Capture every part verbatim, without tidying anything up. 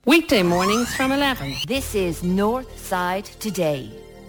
Weekday mornings from eleven. This is North Side Today.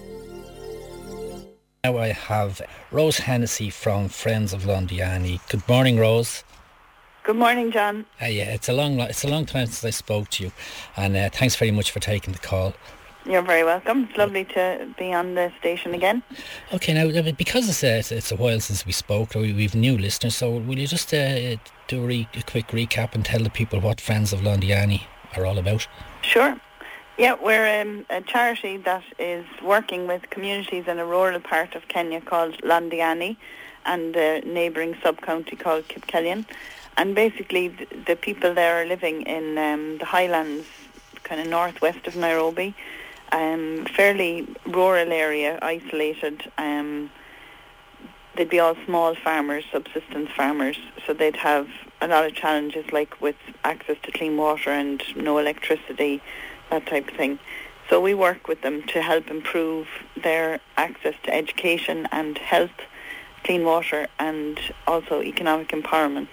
Now I have Rose Hennessy from Friends of Londiani. Good morning, Rose. Good morning, John. Uh, yeah, it's a long, it's a long time since I spoke to you, and uh, thanks very much for taking the call. You're very welcome. It's lovely to be on the station again. Okay, now because it's a, it's a while since we spoke, we, we've new listeners. So will you just uh, do a, re, a quick recap and tell the people what Friends of Londiani are all about? Sure. Yeah, we're um, a charity that is working with communities in a rural part of Kenya called Londiani and a neighbouring sub-county called Kipkelion. And basically the, the people there are living in um, the highlands, kind of northwest of Nairobi, um, fairly rural area, isolated. Um, they'd be all small farmers, subsistence farmers, so they'd have a lot of challenges like with access to clean water and no electricity, that type of thing. So we work with them to help improve their access to education and health, clean water, and also economic empowerment.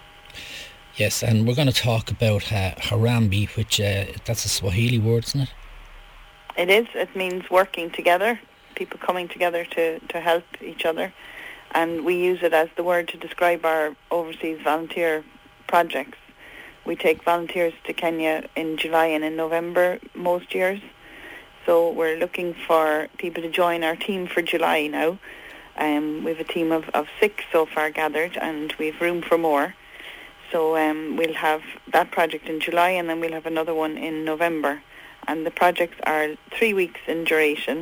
Yes, and we're going to talk about uh, Harambee, which uh, that's a Swahili word, isn't it? It is. It means working together, people coming together to, to help each other. And we use it as the word to describe our overseas volunteer projects. We take volunteers to Kenya in July and in November most years. So we're looking for people to join our team for July now. Um, we have a team of, of six so far gathered, and we have room for more. So um, we'll have that project in July, and then we'll have another one in November. And the projects are three weeks in duration.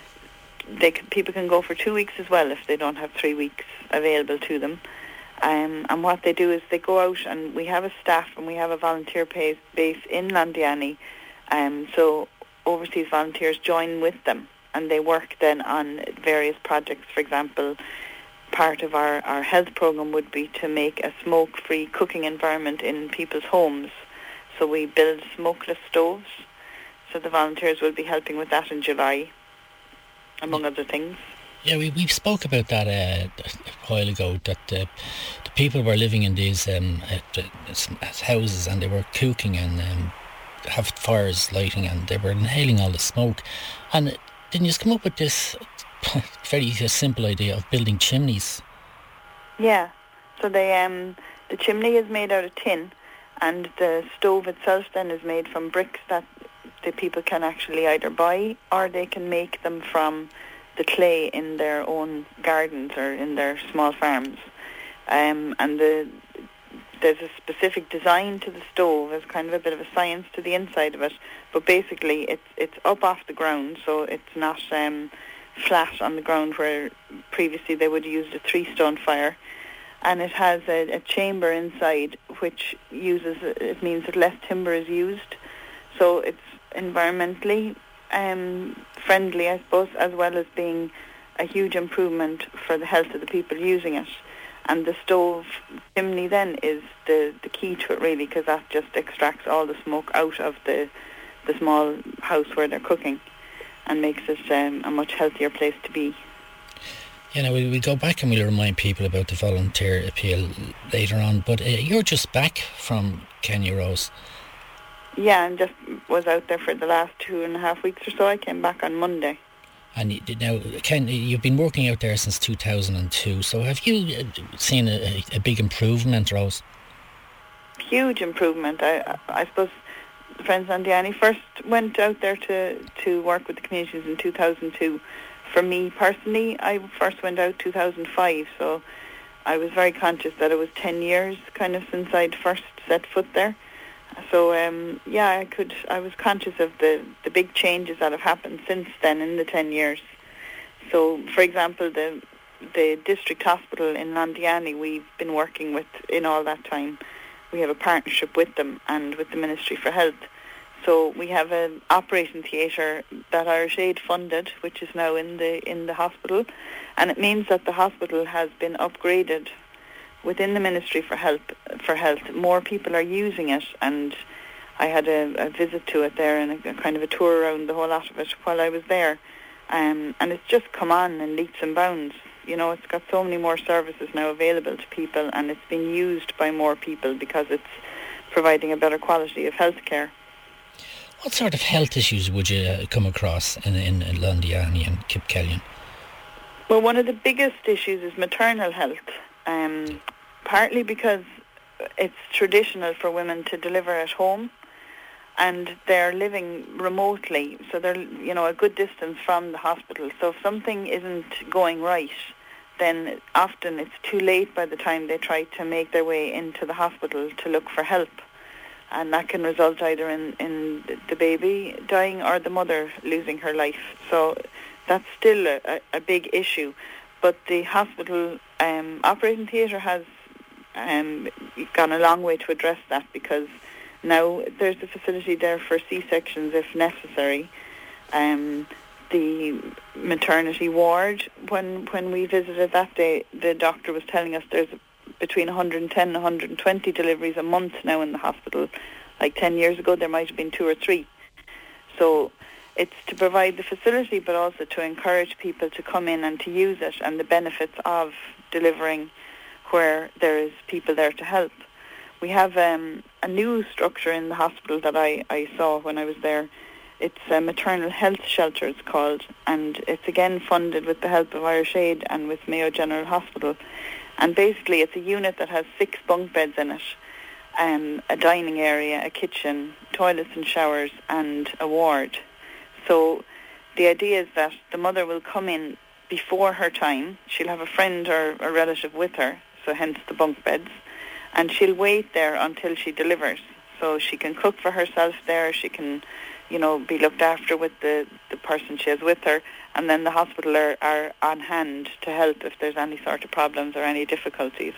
They can, people can go for two weeks as well if they don't have three weeks available to them. Um, and what they do is they go out, and we have a staff and we have a volunteer base, base in Londiani. Um, so overseas volunteers join with them, and they work then on various projects. For example, part of our, our health program would be to make a smoke-free cooking environment in people's homes. So we build smokeless stoves. So the volunteers will be helping with that in July, among other things. Yeah, we we spoke about that uh, a while ago, that uh, the people were living in these um, at, at houses, and they were cooking and um, have fires lighting, and they were inhaling all the smoke. And didn't you just come up with this very simple idea of building chimneys? Yeah, so they um the chimney is made out of tin, and the stove itself then is made from bricks that the people can actually either buy, or they can make them from the clay in their own gardens or in their small farms. Um, and the there's a specific design to the stove. There's kind of a bit of a science to the inside of it, but basically it's it's up off the ground, so it's not um, flat on the ground where previously they would have used a three-stone fire. And it has a, a chamber inside which uses, it means that less timber is used, so it's environmentally um, friendly, I suppose, as well as being a huge improvement for the health of the people using it. And the stove chimney then is the, the key to it, really, because that just extracts all the smoke out of the the small house where they're cooking and makes it um, a much healthier place to be. You know, we, we go back and we'll remind people about the volunteer appeal later on, but uh, you're just back from Kenya, Rose. Yeah, and just was out there for the last two and a half weeks or so. I came back on Monday. And you- now, Ken, you've been working out there since two thousand two, so have you uh, seen a, a big improvement, Rose? Huge improvement. I, I suppose Friends Londiani first went out there to, to work with the communities in two thousand two. For me personally, I first went out two thousand five, so I was very conscious that it was ten years kind of since I'd first set foot there. So um, yeah, I could. I was conscious of the, the big changes that have happened since then in the ten years. So, for example, the the district hospital in Londiani, we've been working with in all that time. We have a partnership with them and with the Ministry for Health. So we have an operating theatre that Irish Aid funded, which is now in the in the hospital, and it means that the hospital has been upgraded within the Ministry for Health. For health, more people are using it, and I had a, a visit to it there and a, a kind of a tour around the whole lot of it while I was there, um, and it's just come on in leaps and bounds. You know, it's got so many more services now available to people, and it's been used by more people because it's providing a better quality of health care. What sort of health issues would you uh, come across in, in, in Londiani and Kipkelion? Well, one of the biggest issues is maternal health, um, partly because it's traditional for women to deliver at home, and they're living remotely, so they're, you know, a good distance from the hospital. So if something isn't going right, then often it's too late by the time they try to make their way into the hospital to look for help. And that can result either in, in the baby dying or the mother losing her life. So that's still a, a big issue. But the hospital um, operating theatre has um, gone a long way to address that, because now there's a facility there for C-sections if necessary. Um, the maternity ward, when when we visited that day, the doctor was telling us there's between one hundred ten and one hundred twenty deliveries a month now in the hospital. Like ten years ago, there might have been two or three. So it's to provide the facility, but also to encourage people to come in and to use it, and the benefits of delivering where there is people there to help. We have um, a new structure in the hospital that I, I saw when I was there. It's a maternal health shelter, it's called, and it's again funded with the help of Irish Aid and with Mayo General Hospital. And basically it's a unit that has six bunk beds in it, um, a dining area, a kitchen, toilets and showers, and a ward. So the idea is that the mother will come in before her time. She'll have a friend or a relative with her, so hence the bunk beds, and she'll wait there until she delivers. So she can cook for herself there, she can, you know, be looked after with the, the person she has with her, and then the hospital are, are on hand to help if there's any sort of problems or any difficulties.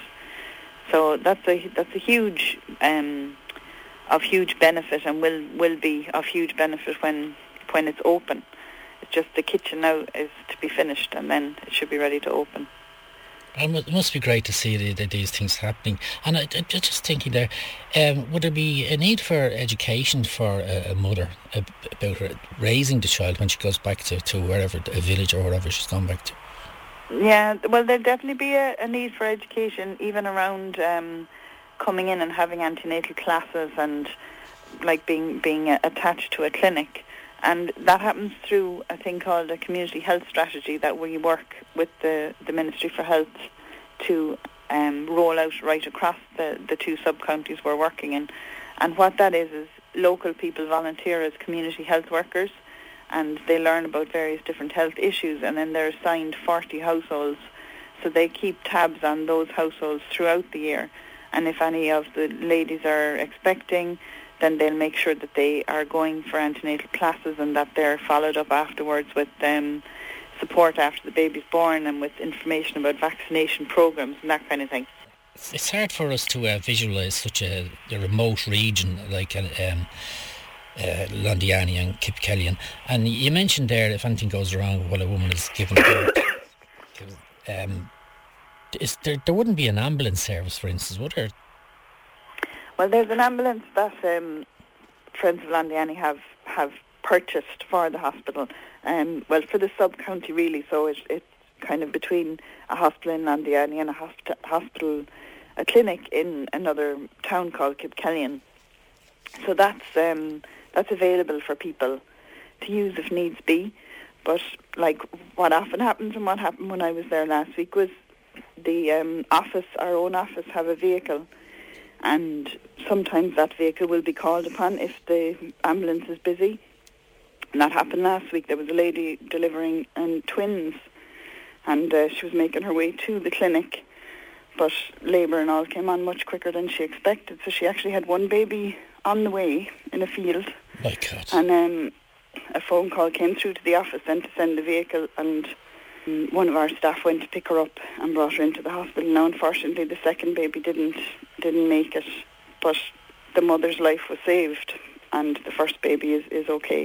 So that's a that's a huge um, of huge benefit, and will will be of huge benefit when when it's open. It's just the kitchen now is to be finished, and then it should be ready to open. And it must be great to see the, the, these things happening. And I, I just thinking there, um, would there be a need for education for a, a mother about her raising the child when she goes back to, to wherever, a village or wherever she's gone back to? Yeah, well, there'd definitely be a, a need for education, even around um, coming in and having antenatal classes and like being being attached to a clinic. And that happens through a thing called a community health strategy that we work with the, the Ministry for Health to um, roll out right across the, the two sub-counties we're working in. And what that is, is local people volunteer as community health workers, and they learn about various different health issues, and then they're assigned forty households. So they keep tabs on those households throughout the year. And if any of the ladies are expecting, then they'll make sure that they are going for antenatal classes and that they're followed up afterwards with um, support after the baby's born and with information about vaccination programs and that kind of thing. It's hard for us to uh, visualise such a, a remote region like uh, um, uh, Londiani and Kipkelion. And you mentioned there, if anything goes wrong while a woman is given birth, um, is there, there wouldn't be an ambulance service, for instance, would there? Well, there's an ambulance that um, Friends of Londiani have, have purchased for the hospital. Um, well, for the sub-county really, so it, it's kind of between a hospital in Londiani and a hosp- hospital, a clinic in another town called Kipkelion. So that's um, that's available for people to use if needs be. But like what often happens, and what happened when I was there last week, was the um, office, our own office, have a vehicle, and sometimes that vehicle will be called upon if the ambulance is busy. And that happened last week. There was a lady delivering um, twins, and uh, she was making her way to the clinic, but labour and all came on much quicker than she expected. So she actually had one baby on the way in a field. My God. And um, a phone call came through to the office then to send the vehicle, and um, one of our staff went to pick her up and brought her into the hospital. Now, unfortunately, the second baby didn't didn't make it, but the mother's life was saved, and the first baby is, is okay.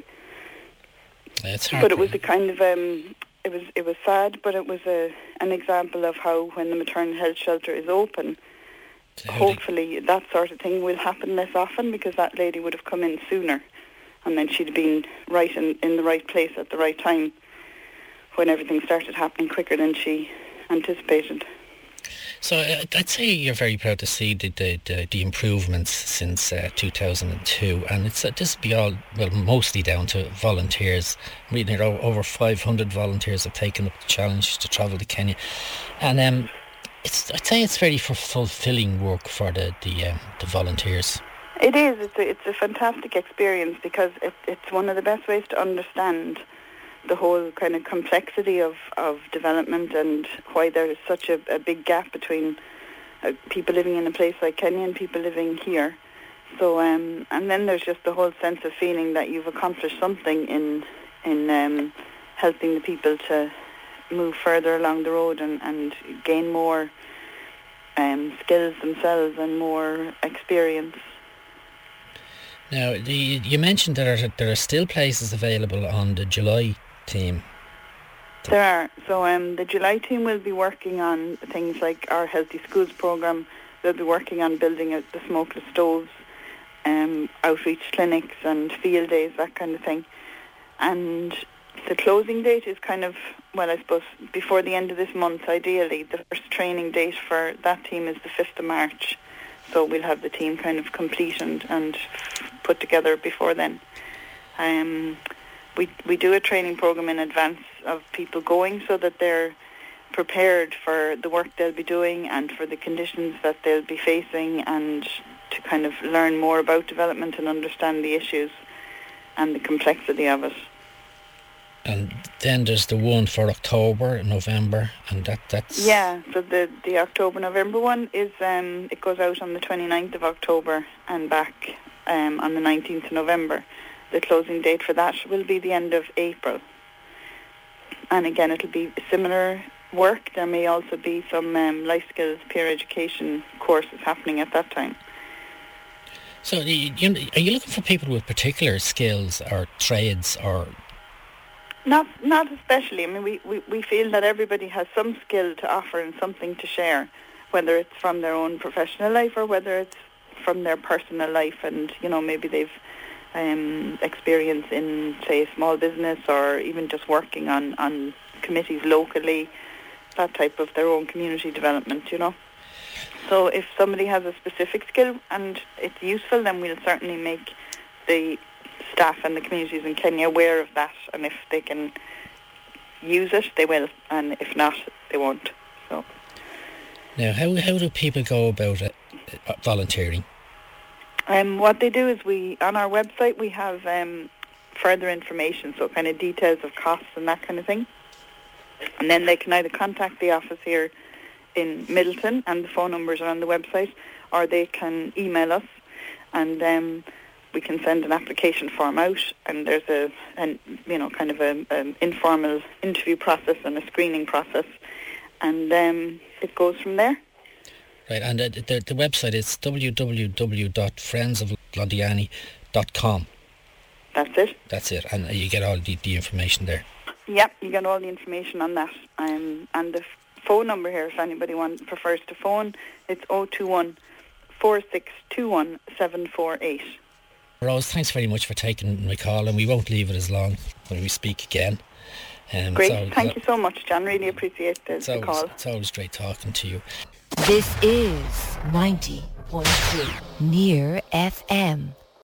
It's hard. But it was a kind of um, it was it was sad, but it was a an example of how when the maternal health shelter is open, hopefully that sort of thing will happen less often, because that lady would have come in sooner, and then she'd have been right in, in the right place at the right time when everything started happening quicker than she anticipated. So uh, I'd say you're very proud to see the the, the, the improvements since uh, two thousand two, and it's uh, this be all well mostly down to volunteers. I'm reading here over five hundred volunteers have taken up the challenge to travel to Kenya, and um, it's I'd say it's very f- fulfilling work for the the, um, the volunteers. It is. It's a, it's a fantastic experience because it, it's one of the best ways to understand the whole kind of complexity of, of development and why there is such a, a big gap between uh, people living in a place like Kenya and people living here. So, um, and then there's just the whole sense of feeling that you've accomplished something in in um, helping the people to move further along the road and, and gain more um, skills themselves and more experience. Now, the, you mentioned there are there are still places available on the July team. There are. So um, the July team will be working on things like our Healthy Schools programme. They'll be working on building out the smokeless stoves, um, outreach clinics and field days, that kind of thing. And the closing date is kind of, well, I suppose before the end of this month, ideally. The first training date for that team is the fifth of March. So we'll have the team kind of complete and, and put together before then. Um, we we do a training program in advance of people going so that they're prepared for the work they'll be doing and for the conditions that they'll be facing, and to kind of learn more about development and understand the issues and the complexity of it. And then there's the one for October, November, and that that's... Yeah, so the, the October-November one is, um, it goes out on the twenty-ninth of October and back um, on the nineteenth of November. The closing date for that will be the end of April. And again, it'll be similar work. There may also be some um, life skills, peer education courses happening at that time. So you, you, are you looking for people with particular skills or trades or... Not not especially. I mean, we, we, we feel that everybody has some skill to offer and something to share, whether it's from their own professional life or whether it's from their personal life. And, you know, maybe they've um, experience in, say, a small business or even just working on, on committees locally, that type of their own community development, you know. So if somebody has a specific skill and it's useful, then we'll certainly make the staff and the communities in Kenya aware of that, and if they can use it, they will, and if not, they won't. So now, how how do people go about it, uh, volunteering? Um, what they do is we on our website we have um, further information, so kind of details of costs and that kind of thing, and then they can either contact the office here in Middleton, and the phone numbers are on the website, or they can email us, and um, we can send an application form out, and there's a, an, you know, kind of a, an informal interview process and a screening process, and um, it goes from there. Right, and uh, the the website is w w w dot friends of Londiani dot com. That's it. That's it, and you get all the, the information there. Yep, you get all the information on that. Um, and the f- phone number here, if anybody wants, prefers to phone, it's oh two one, four six two one, seven four eight. Rose, thanks very much for taking my call, and we won't leave it as long when we speak again. Um, great, so, thank you so much, John. Really appreciate the, it's the always, call. It's always great talking to you. This is ninety point three Near F M.